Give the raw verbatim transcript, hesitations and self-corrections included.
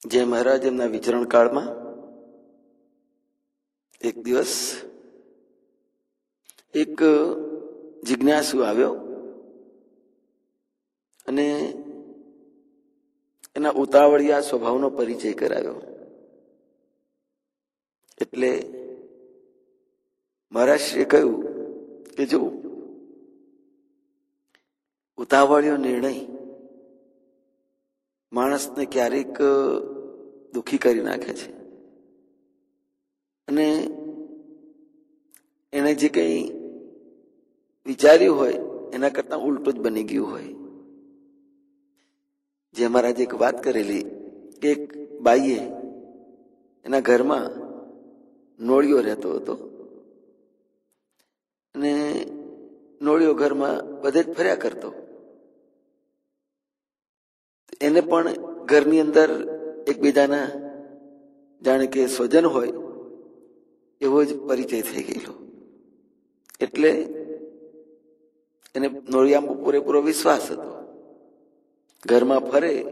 જય મહારાજ એમના વિચરણ કાળમાં એક દિવસ એક જિજ્ઞાસુ આવ્યો અને એના ઉતાવળિયા સ્વભાવનો પરિચય કરાવ્યો. એટલે મહારાજશ્રીએ કહ્યું કે જો ઉતાવળિયો નિર્ણય માણસને ક્યારેક દુઃખી કરી નાખે છે અને એને જે કંઈ વિચાર્યું હોય એના કરતા ઉલટું જ બની ગયું હોય. જે મહારાજે એક વાત કરેલી કે એક બાઈએ એના ઘરમાં નોળિયો રહેતો હતો અને નોળિયો ઘરમાં બધે જ ફર્યા કરતો. એને પણ ઘરની અંદર એકબીજાના જાણે કે સ્વજન હોય એવો જ પરિચય થઈ ગયેલો. એટલે એને નોળિયામાં પૂરેપૂરો વિશ્વાસ હતો. ઘરમાં ફરે